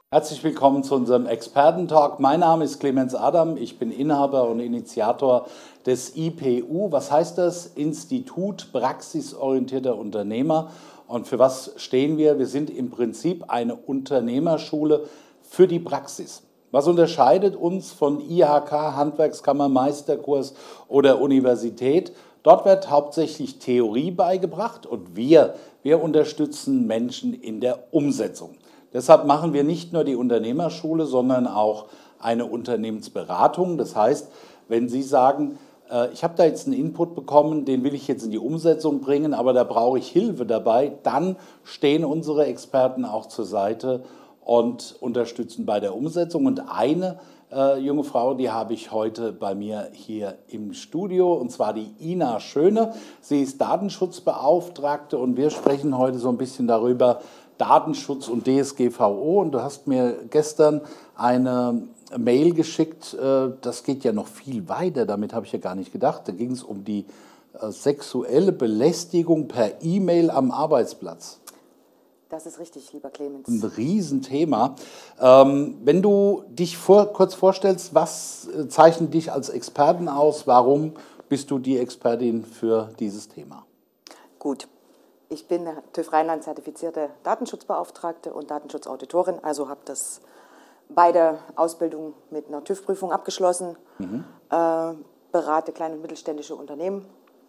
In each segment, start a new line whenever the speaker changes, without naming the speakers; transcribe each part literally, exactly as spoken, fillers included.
Herzlich willkommen zu unserem Experten-Talk. Mein Name ist Clemens Adam, ich bin Inhaber und Initiator des I P U. Was heißt das? Institut Praxisorientierter Unternehmer. Und für was stehen wir? Wir sind im Prinzip eine Unternehmerschule für die Praxis. Was unterscheidet uns von I H K, Handwerkskammer, Meisterkurs oder Universität? Dort wird hauptsächlich Theorie beigebracht und wir, wir unterstützen Menschen in der Umsetzung. Deshalb machen wir nicht nur die Unternehmerschule, sondern auch eine Unternehmensberatung. Das heißt, wenn Sie sagen, äh, ich habe da jetzt einen Input bekommen, den will ich jetzt in die Umsetzung bringen, aber da brauche ich Hilfe dabei, dann stehen unsere Experten auch zur Seite und unterstützen bei der Umsetzung. Und eine äh, junge Frau, die habe ich heute bei mir hier im Studio, und zwar die Ina Schöne. Sie ist Datenschutzbeauftragte und wir sprechen heute so ein bisschen darüber, Datenschutz und D S G V O. Und du hast mir gestern eine Mail geschickt, das geht ja noch viel weiter, damit habe ich ja gar nicht gedacht. Da ging es um die sexuelle Belästigung per E-Mail am Arbeitsplatz.
Das ist richtig, lieber Clemens.
Ein Riesenthema. Ähm, wenn du dich vor, kurz vorstellst, was zeichnet dich als Experten aus? Warum bist du die Expertin für dieses Thema?
Gut. Ich bin TÜV Rheinland zertifizierte Datenschutzbeauftragte und Datenschutzauditorin, also habe das beide Ausbildungen mit einer TÜV-Prüfung abgeschlossen, mhm. äh, berate kleine und mittelständische Unternehmen,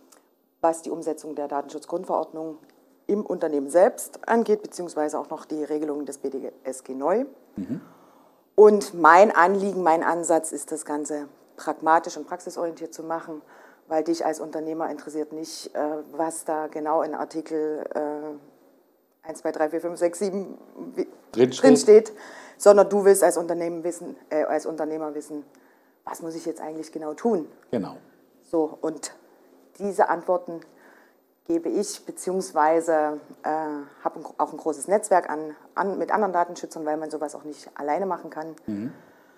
was die Umsetzung der Datenschutzgrundverordnung im Unternehmen selbst angeht, beziehungsweise auch noch die Regelungen des B D S G neu. Mhm. Und mein Anliegen, mein Ansatz ist, das Ganze pragmatisch und praxisorientiert zu machen, weil dich als Unternehmer interessiert nicht, was da genau in Artikel eins, zwei, drei, vier, fünf, sechs, sieben drinsteht, drin steht, sondern du willst als, Unternehmen wissen, äh, als Unternehmer wissen, was muss ich jetzt eigentlich genau tun?
Genau.
So, und diese Antworten gebe ich, beziehungsweise äh, habe auch ein großes Netzwerk an, an, mit anderen Datenschützern, weil man sowas auch nicht alleine machen kann. Mhm.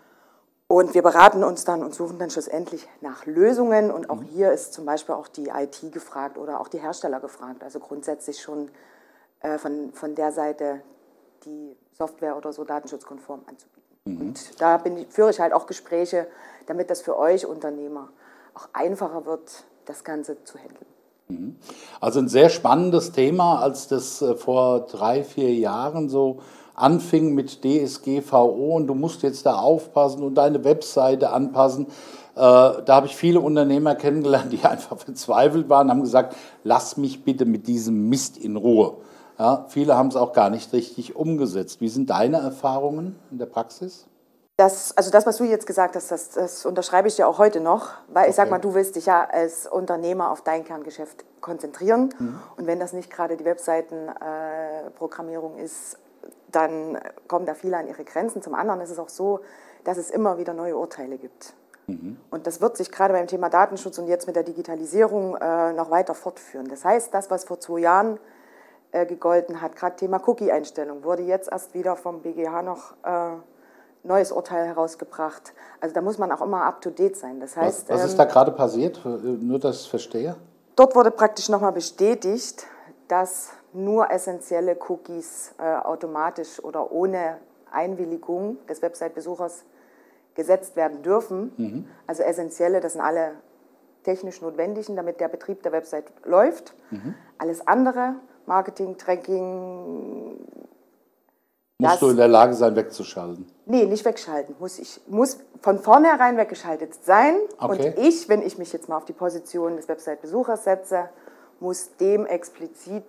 Und wir beraten uns dann und suchen dann schlussendlich nach Lösungen. Und auch hier ist zum Beispiel auch die I T gefragt oder auch die Hersteller gefragt. Also grundsätzlich schon äh, von, von der Seite die Software oder so datenschutzkonform anzubieten. Mhm. Und da bin, führe ich halt auch Gespräche, damit das für euch Unternehmer auch einfacher wird, das Ganze zu handeln.
Mhm. Also ein sehr spannendes Thema, als das äh, vor drei, vier Jahren so anfing mit D S G V O und du musst jetzt da aufpassen und deine Webseite anpassen. Äh, da habe ich viele Unternehmer kennengelernt, die einfach verzweifelt waren, haben gesagt, lass mich bitte mit diesem Mist in Ruhe. Ja, viele haben es auch gar nicht richtig umgesetzt. Wie sind deine Erfahrungen in der Praxis?
Das, also das, was du jetzt gesagt hast, das, das unterschreibe ich dir auch heute noch, weil okay. Ich sag mal, du willst dich ja als Unternehmer auf dein Kerngeschäft konzentrieren. Mhm. Und wenn das nicht gerade die Webseitenprogrammierung äh, ist, dann kommen da viele an ihre Grenzen. Zum anderen ist es auch so, dass es immer wieder neue Urteile gibt. Mhm. Und das wird sich gerade beim Thema Datenschutz und jetzt mit der Digitalisierung äh, noch weiter fortführen. Das heißt, das, was vor zwei Jahren äh, gegolten hat, gerade Thema Cookie-Einstellung, wurde jetzt erst wieder vom B G H noch äh, neues Urteil herausgebracht. Also da muss man auch immer up-to-date sein. Das heißt,
was, was ist da gerade passiert? Nur, dass ich es verstehe.
Dort wurde praktisch nochmal bestätigt, dass nur essentielle Cookies äh, automatisch oder ohne Einwilligung des Website-Besuchers gesetzt werden dürfen. Mhm. Also essentielle, das sind alle technisch notwendigen, damit der Betrieb der Website läuft. Mhm. Alles andere, Marketing, Tracking...
Musst das, du in der Lage sein, wegzuschalten?
Nee, nicht wegschalten. Muss ich muss von vornherein weggeschaltet sein. Okay. Und ich, wenn ich mich jetzt mal auf die Position des Website-Besuchers setze, muss dem explizit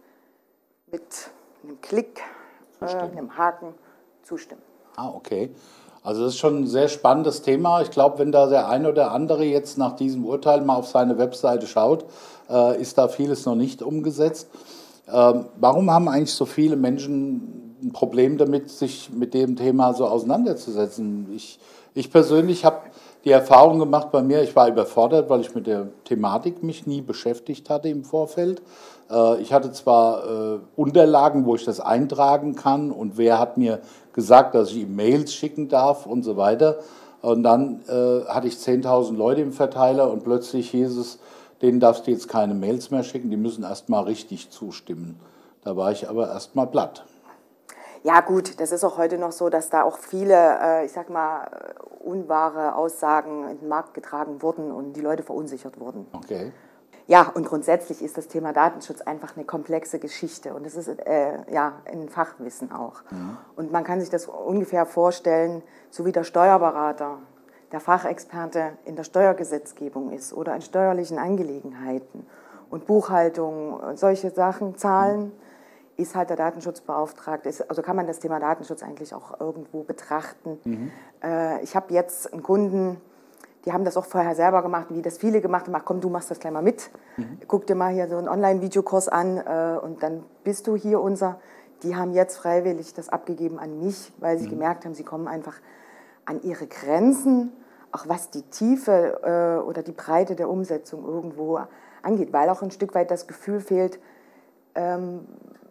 mit einem Klick, äh, einem Haken zustimmen.
Ah, okay. Also das ist schon ein sehr spannendes Thema. Ich glaube, wenn da der eine oder andere jetzt nach diesem Urteil mal auf seine Webseite schaut, äh, ist da vieles noch nicht umgesetzt. Ähm, warum haben eigentlich so viele Menschen ein Problem damit, sich mit dem Thema so auseinanderzusetzen? Ich, ich persönlich habe die Erfahrung gemacht bei mir, ich war überfordert, weil ich mit der Thematik mich nie beschäftigt hatte im Vorfeld. Äh, ich hatte zwar äh, Unterlagen, wo ich das eintragen kann und wer hat mir gesagt, dass ich ihm Mails schicken darf und so weiter. Und dann äh, hatte ich zehntausend Leute im Verteiler und plötzlich hieß es, denen darfst du jetzt keine Mails mehr schicken, die müssen erst mal richtig zustimmen. Da war ich aber erst mal platt.
Ja gut, das ist auch heute noch so, dass da auch viele, äh, ich sag mal, unwahre Aussagen in den Markt getragen wurden und die Leute verunsichert wurden.
Okay.
Ja, und grundsätzlich ist das Thema Datenschutz einfach eine komplexe Geschichte und es ist äh, ja ein Fachwissen auch. Mhm. Und man kann sich das ungefähr vorstellen, so wie der Steuerberater, der Fachexperte in der Steuergesetzgebung ist oder in steuerlichen Angelegenheiten und Buchhaltung, solche Sachen, Zahlen. Mhm. Ist halt der Datenschutzbeauftragte, ist, also kann man das Thema Datenschutz eigentlich auch irgendwo betrachten. Mhm. Äh, ich habe jetzt einen Kunden, die haben das auch vorher selber gemacht, wie das viele gemacht haben, ach komm, du machst das gleich mal mit, mhm. guck dir mal hier so einen Online-Videokurs an äh, und dann bist du hier unser. Die haben jetzt freiwillig das abgegeben an mich, weil sie mhm. gemerkt haben, sie kommen einfach an ihre Grenzen, auch was die Tiefe äh, oder die Breite der Umsetzung irgendwo angeht, weil auch ein Stück weit das Gefühl fehlt, ähm,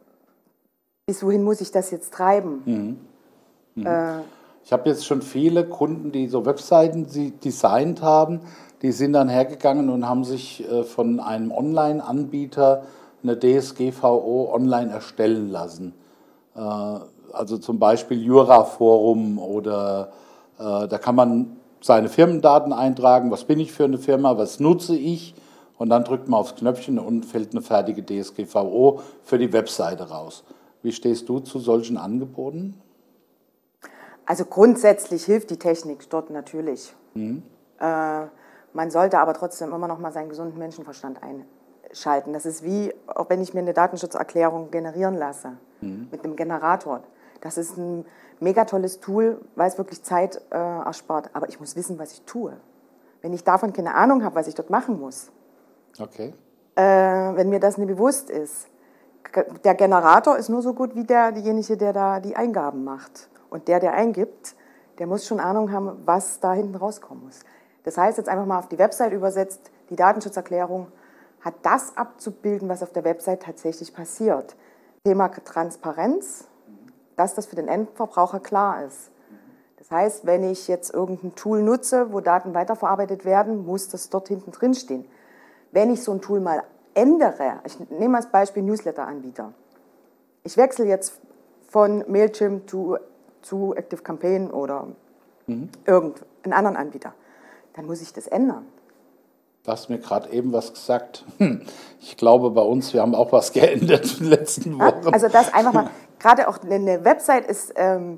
bis wohin muss ich das jetzt treiben?
Mhm. Mhm. Äh, ich habe jetzt schon viele Kunden, die so Webseiten designt haben, die sind dann hergegangen und haben sich äh, von einem Online-Anbieter eine D S G V O online erstellen lassen. Äh, also zum Beispiel Jura-Forum oder äh, da kann man seine Firmendaten eintragen, was bin ich für eine Firma, was nutze ich und dann drückt man aufs Knöpfchen und fällt eine fertige D S G V O für die Webseite raus. Wie stehst du zu solchen Angeboten?
Also grundsätzlich hilft die Technik dort natürlich. Mhm. Äh, man sollte aber trotzdem immer noch mal seinen gesunden Menschenverstand einschalten. Das ist wie, auch wenn ich mir eine Datenschutzerklärung generieren lasse, mhm. mit einem Generator. Das ist ein mega tolles Tool, weil es wirklich Zeit äh, erspart. Aber ich muss wissen, was ich tue. Wenn ich davon keine Ahnung habe, was ich dort machen muss,
okay.
äh, wenn mir das nicht bewusst ist, der Generator ist nur so gut wie der, derjenige, der da die Eingaben macht. Und der, der eingibt, der muss schon Ahnung haben, was da hinten rauskommen muss. Das heißt, jetzt einfach mal auf die Website übersetzt, die Datenschutzerklärung hat das abzubilden, was auf der Website tatsächlich passiert. Thema Transparenz, dass das für den Endverbraucher klar ist. Das heißt, wenn ich jetzt irgendein Tool nutze, wo Daten weiterverarbeitet werden, muss das dort hinten drin stehen. Wenn ich so ein Tool mal ändere, ich nehme als Beispiel Newsletter-Anbieter. Ich wechsle jetzt von Mailchimp zu, zu ActiveCampaign oder mhm. irgendeinen anderen Anbieter. Dann muss ich das ändern.
Du hast mir gerade eben was gesagt. Ich glaube, bei uns, wir haben auch was geändert in den letzten Wochen.
Ja, also das einfach mal, gerade auch eine Website ist, ähm,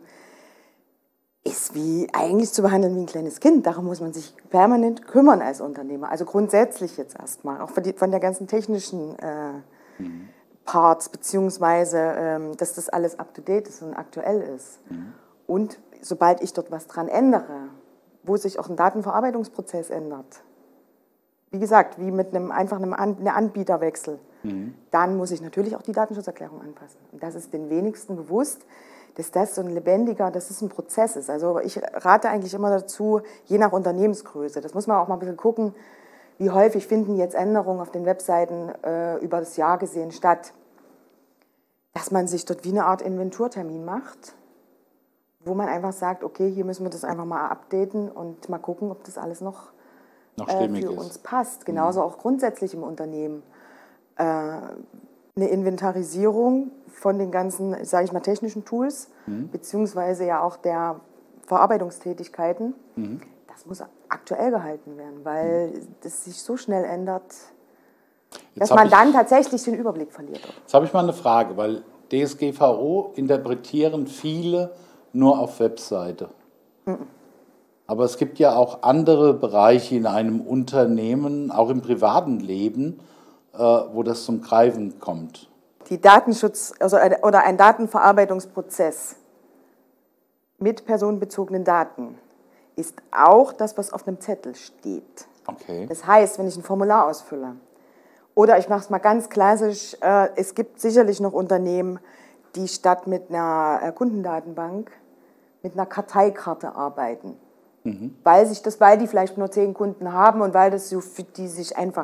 ist wie eigentlich zu behandeln wie ein kleines Kind. Darum muss man sich permanent kümmern als Unternehmer. Also grundsätzlich jetzt erstmal, auch von, die, von der ganzen technischen äh, mhm. Parts, beziehungsweise, ähm, dass das alles up-to-date ist und aktuell ist. Mhm. Und sobald ich dort was dran ändere, wo sich auch ein Datenverarbeitungsprozess ändert, wie gesagt, wie mit einem einfachen einem Anbieterwechsel, mhm. dann muss ich natürlich auch die Datenschutzerklärung anpassen. Und das ist den wenigsten bewusst, dass das so ein lebendiger, dass es ein Prozess ist. Also ich rate eigentlich immer dazu, je nach Unternehmensgröße, das muss man auch mal ein bisschen gucken, wie häufig finden jetzt Änderungen auf den Webseiten äh, über das Jahr gesehen statt, dass man sich dort wie eine Art Inventurtermin macht, wo man einfach sagt, okay, hier müssen wir das einfach mal updaten und mal gucken, ob das alles noch,
noch
äh, für ist. uns passt. Genauso mhm. auch grundsätzlich im Unternehmen. Äh, eine Inventarisierung von den ganzen, sage ich mal, technischen Tools, mhm. beziehungsweise ja auch der Verarbeitungstätigkeiten. Mhm. Das muss aktuell gehalten werden, weil mhm. das sich so schnell ändert, dass man ich, dann tatsächlich den Überblick verliert.
Jetzt habe ich mal eine Frage, weil D S G V O interpretieren viele nur auf Webseite. Mhm. Aber es gibt ja auch andere Bereiche in einem Unternehmen, auch im privaten Leben, wo das zum Greifen kommt.
Die Datenschutz, also eine, oder ein Datenverarbeitungsprozess mit personenbezogenen Daten ist auch das, was auf einem Zettel steht.
Okay.
Das heißt, wenn ich ein Formular ausfülle, oder ich mache es mal ganz klassisch, äh, es gibt sicherlich noch Unternehmen, die statt mit einer äh, Kundendatenbank mit einer Karteikarte arbeiten. Mhm. Weil, sich das, weil die vielleicht nur zehn Kunden haben und weil das so für die sich einfach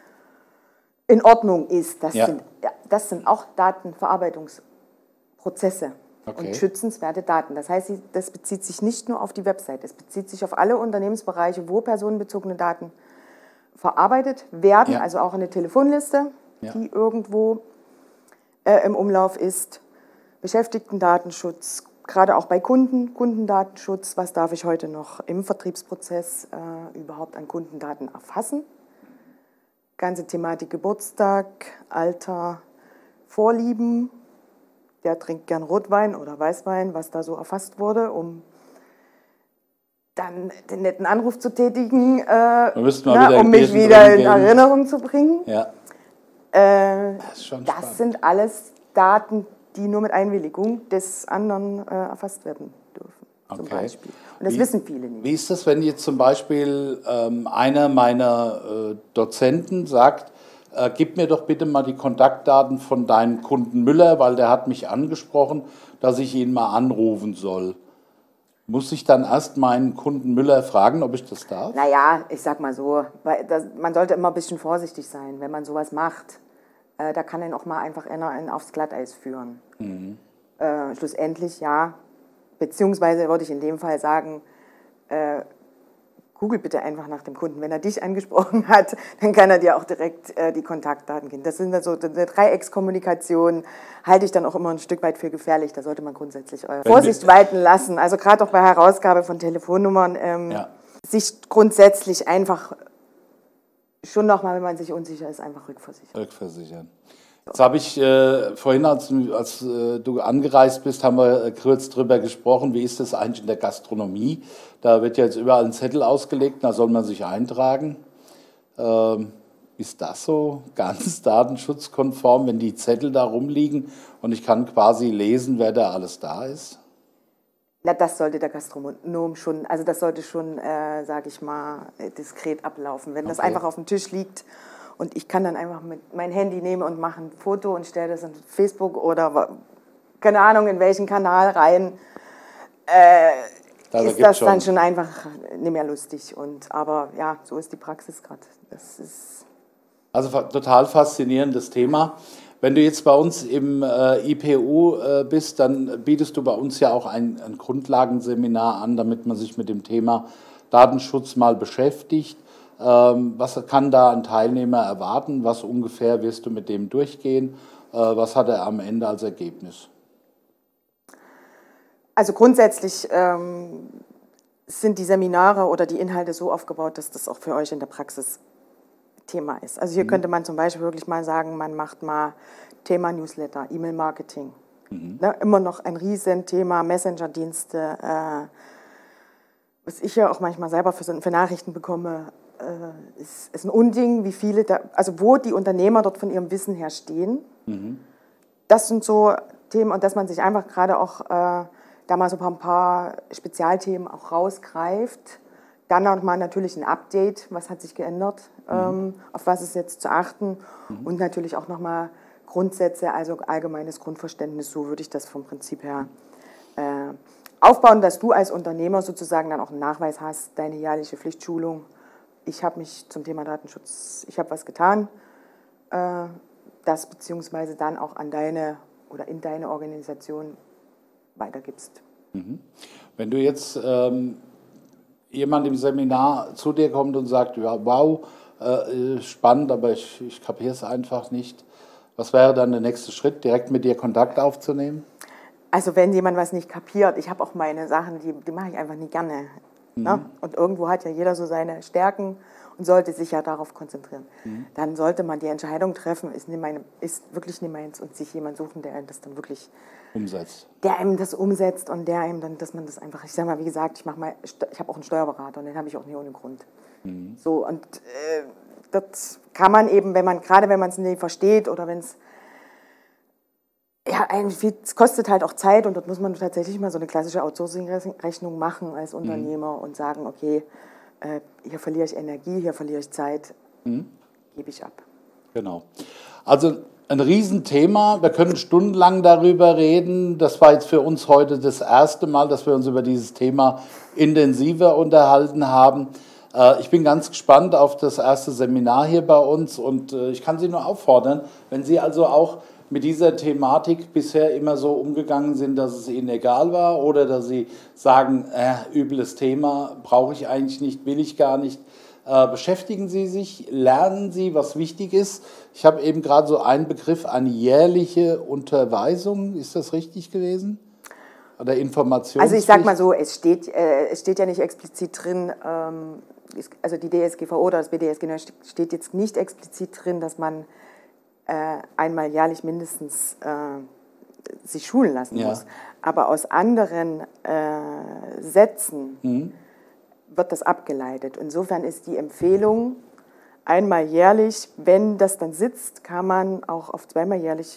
in Ordnung ist. Das, ja. sind, das sind auch Datenverarbeitungsprozesse okay. und schützenswerte Daten. Das heißt, das bezieht sich nicht nur auf die Website, es bezieht sich auf alle Unternehmensbereiche, wo personenbezogene Daten verarbeitet werden, ja. also auch eine Telefonliste, ja. die irgendwo äh, im Umlauf ist, Beschäftigtendatenschutz, gerade auch bei Kunden, Kundendatenschutz, was darf ich heute noch im Vertriebsprozess äh, überhaupt an Kundendaten erfassen. Ganze Thematik Geburtstag, Alter, Vorlieben, der trinkt gern Rotwein oder Weißwein, was da so erfasst wurde, um dann den netten Anruf zu tätigen, äh, na, um mich wieder in Erinnerung zu bringen.
Ja.
Äh, das ist schon das spannend. Sind alles Daten, die nur mit Einwilligung des anderen äh, erfasst werden dürfen, zum
okay.
Beispiel. Und das
wie,
wissen viele nicht.
Wie ist das, wenn jetzt zum Beispiel ähm, einer meiner äh, Dozenten sagt, äh, gib mir doch bitte mal die Kontaktdaten von deinem Kunden Müller, weil der hat mich angesprochen, dass ich ihn mal anrufen soll. Muss ich dann erst meinen Kunden Müller fragen, ob ich das darf?
Naja, ich sag mal so, weil das, man sollte immer ein bisschen vorsichtig sein, wenn man sowas macht. Äh, da kann ihn auch mal einfach einer aufs Glatteis führen. Mhm. Äh, schlussendlich ja, beziehungsweise würde ich in dem Fall sagen, äh, google bitte einfach nach dem Kunden. Wenn er dich angesprochen hat, dann kann er dir auch direkt äh, die Kontaktdaten geben. Das sind also eine Dreieckskommunikation, halte ich dann auch immer ein Stück weit für gefährlich. Da sollte man grundsätzlich eure Vorsicht walten lassen. Also gerade auch bei Herausgabe von Telefonnummern, ähm, ja. sich grundsätzlich einfach schon nochmal, wenn man sich unsicher ist, einfach rückversichern.
Rückversichern. Jetzt habe ich äh, vorhin, als, als äh, du angereist bist, haben wir äh, kurz drüber gesprochen, wie ist das eigentlich in der Gastronomie? Da wird ja jetzt überall ein Zettel ausgelegt, da soll man sich eintragen. Ähm, ist das so ganz datenschutzkonform, wenn die Zettel da rumliegen und ich kann quasi lesen, wer da alles da ist?
Na, das sollte der Gastronom schon, also das sollte schon, äh, sage ich mal, diskret ablaufen. Wenn das okay. einfach auf dem Tisch liegt und ich kann dann einfach mit mein Handy nehmen und mache ein Foto und stelle das in Facebook oder keine Ahnung in welchen Kanal rein, äh, also ist das schon. Dann schon einfach nicht mehr lustig. Und, aber ja, so ist die Praxis gerade. Das ist
also total faszinierendes Thema. Wenn du jetzt bei uns im äh, I P U äh, bist, dann bietest du bei uns ja auch ein, ein Grundlagenseminar an, damit man sich mit dem Thema Datenschutz mal beschäftigt. Ähm, was kann da ein Teilnehmer erwarten? Was ungefähr wirst du mit dem durchgehen? Äh, was hat er am Ende als Ergebnis?
Also grundsätzlich ähm, sind die Seminare oder die Inhalte so aufgebaut, dass das auch für euch in der Praxis Thema ist. Also hier mhm. könnte man zum Beispiel wirklich mal sagen, man macht mal Thema Newsletter, E-Mail-Marketing. Mhm. Ne, immer noch ein Riesenthema, Messenger-Dienste. Äh, was ich ja auch manchmal selber für, für Nachrichten bekomme, äh, ist, ist ein Unding, wie viele, da, also wo die Unternehmer dort von ihrem Wissen her stehen. Mhm. Das sind so Themen und dass man sich einfach gerade auch äh, da mal so ein paar Spezialthemen auch rausgreift. Dann nochmal natürlich ein Update, was hat sich geändert, mhm. ähm, auf was ist jetzt zu achten mhm. und natürlich auch nochmal Grundsätze, also allgemeines Grundverständnis, so würde ich das vom Prinzip her äh, aufbauen, dass du als Unternehmer sozusagen dann auch einen Nachweis hast, deine jährliche Pflichtschulung. Ich habe mich zum Thema Datenschutz, ich habe was getan, äh, das beziehungsweise dann auch an deine oder in deine Organisation weitergibst.
Mhm. Wenn du jetzt ähm jemand im Seminar zu dir kommt und sagt, ja, wow, äh, spannend, aber ich, ich kapiere es einfach nicht. Was wäre dann der nächste Schritt, direkt mit dir Kontakt aufzunehmen?
Also wenn jemand was nicht kapiert, ich habe auch meine Sachen, die, die mache ich einfach nie gerne. Mhm. Ne? Und irgendwo hat ja jeder so seine Stärken und sollte sich ja darauf konzentrieren. Mhm. Dann sollte man die Entscheidung treffen, ist, nicht meine, ist wirklich nicht meins und sich jemand suchen, der das dann wirklich
umsetzt.
Der einem das umsetzt und der einem dann, dass man das einfach, ich sage mal, wie gesagt, ich mache mal, ich habe auch einen Steuerberater und den habe ich auch nicht ohne Grund. Mhm. So, und äh, das kann man eben, wenn man, gerade wenn man es nicht versteht oder wenn es, ja, es kostet halt auch Zeit und dort muss man tatsächlich mal so eine klassische Outsourcing-Rechnung machen als Unternehmer mhm. und sagen, okay, äh, hier verliere ich Energie, hier verliere ich Zeit, mhm. gebe ich ab.
Genau. Also ein Riesenthema, wir können stundenlang darüber reden. Das war jetzt für uns heute das erste Mal, dass wir uns über dieses Thema intensiver unterhalten haben. Ich bin ganz gespannt auf das erste Seminar hier bei uns und ich kann Sie nur auffordern, wenn Sie also auch mit dieser Thematik bisher immer so umgegangen sind, dass es Ihnen egal war oder dass Sie sagen, äh, übles Thema, brauche ich eigentlich nicht, will ich gar nicht, Äh, beschäftigen Sie sich, lernen Sie, was wichtig ist. Ich habe eben gerade so einen Begriff, eine jährliche Unterweisung. Ist das richtig gewesen? Oder Informationspflicht?
Also ich sage mal so, es steht, äh, es steht ja nicht explizit drin, ähm, also die D S G V O oder das B D S G steht jetzt nicht explizit drin, dass man äh, einmal jährlich mindestens äh, sich schulen lassen
ja.
muss. Aber aus anderen äh, Sätzen mhm. wird das abgeleitet. Insofern ist die Empfehlung, einmal jährlich, wenn das dann sitzt, kann man auch auf zweimal jährlich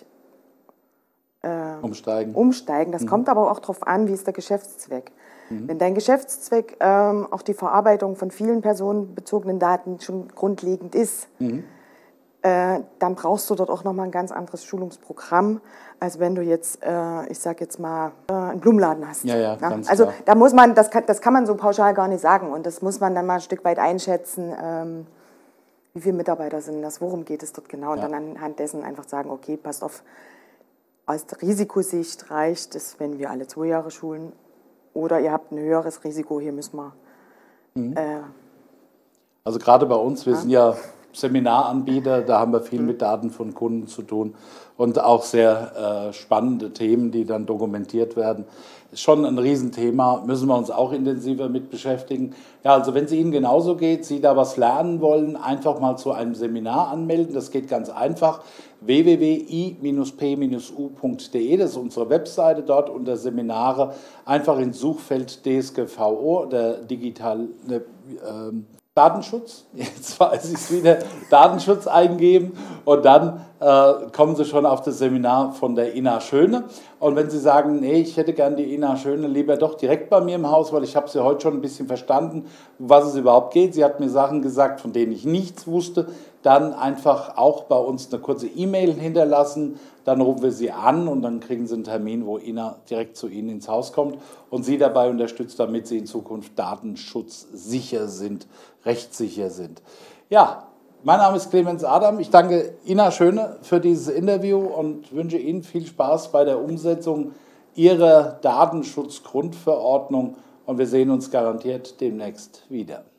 äh,
umsteigen.
umsteigen. Das mhm. kommt aber auch darauf an, wie ist der Geschäftszweck. Mhm. Wenn dein Geschäftszweck ähm, auch die Verarbeitung von vielen personenbezogenen Daten schon grundlegend ist, mhm. äh, dann brauchst du dort auch nochmal ein ganz anderes Schulungsprogramm, als wenn du jetzt, äh, ich sag jetzt mal, äh, einen Blumenladen hast.
Ja, ja, ganz
also
klar.
da muss man, das kann, das kann man so pauschal gar nicht sagen und das muss man dann mal ein Stück weit einschätzen, ähm, wie viele Mitarbeiter sind das, worum geht es dort genau und ja. dann anhand dessen einfach sagen, okay, passt auf, aus der Risikosicht reicht es, wenn wir alle zwei Jahre schulen oder ihr habt ein höheres Risiko, hier müssen wir... Mhm. Äh,
also gerade bei uns, wir ja. sind ja Seminaranbieter, da haben wir viel mhm. mit Daten von Kunden zu tun und auch sehr äh, spannende Themen, die dann dokumentiert werden. Ist schon ein Riesenthema, müssen wir uns auch intensiver mit beschäftigen. Ja, also wenn es Ihnen genauso geht, Sie da was lernen wollen, einfach mal zu einem Seminar anmelden. Das geht ganz einfach. w w w punkt i p u punkt d e, das ist unsere Webseite, dort unter Seminare einfach ins Suchfeld D S G V O, der digitale äh, Datenschutz, jetzt weiß ich es wieder, Datenschutz eingeben und dann äh, kommen Sie schon auf das Seminar von der Ina Schöne. Und wenn Sie sagen, nee, ich hätte gern die Ina Schöne lieber doch direkt bei mir im Haus, weil ich habe sie heute schon ein bisschen verstanden, um was es überhaupt geht. Sie hat mir Sachen gesagt, von denen ich nichts wusste. Dann einfach auch bei uns eine kurze E-Mail hinterlassen, dann rufen wir Sie an und dann kriegen Sie einen Termin, wo Ina direkt zu Ihnen ins Haus kommt und Sie dabei unterstützt, damit Sie in Zukunft datenschutzsicher sind, rechtssicher sind. Ja, mein Name ist Clemens Adam. Ich danke Ina Schöne für dieses Interview und wünsche Ihnen viel Spaß bei der Umsetzung Ihrer Datenschutzgrundverordnung und wir sehen uns garantiert demnächst wieder.